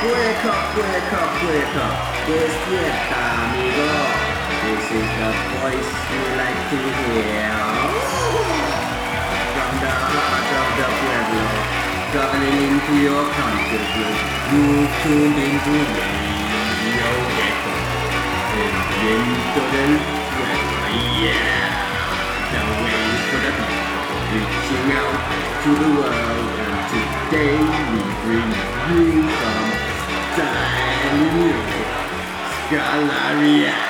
wake up. Despierta, amigo. This is the voice you like to hear. From the heart of the pueblo, traveling into your consciousness, you've tuned into Radio Gecko. El viento del pueblo, yeah. The waves for the people, reaching out to the world, and today we bring you some style music, Scalaria.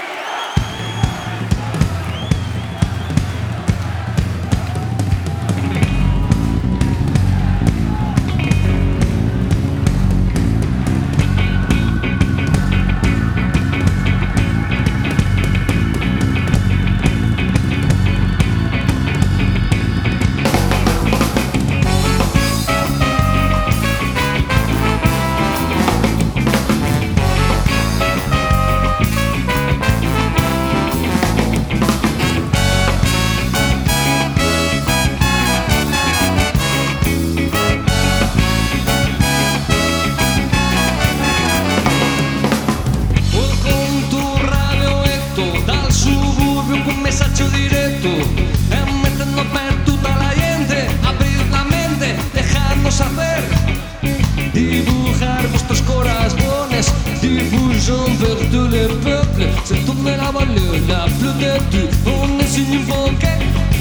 Messaggio diretto e mettendo per tutta la gente, abrir la mente, dejando saber, dibujar vuestros corazones, diffusion vers tous les peuples, c'est tourner la balle, la plus tête, on est signifié.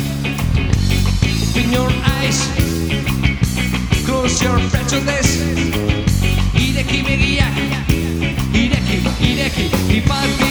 Open your eyes, close your prejudice, ireki begiak, ireki, ireki, iparte.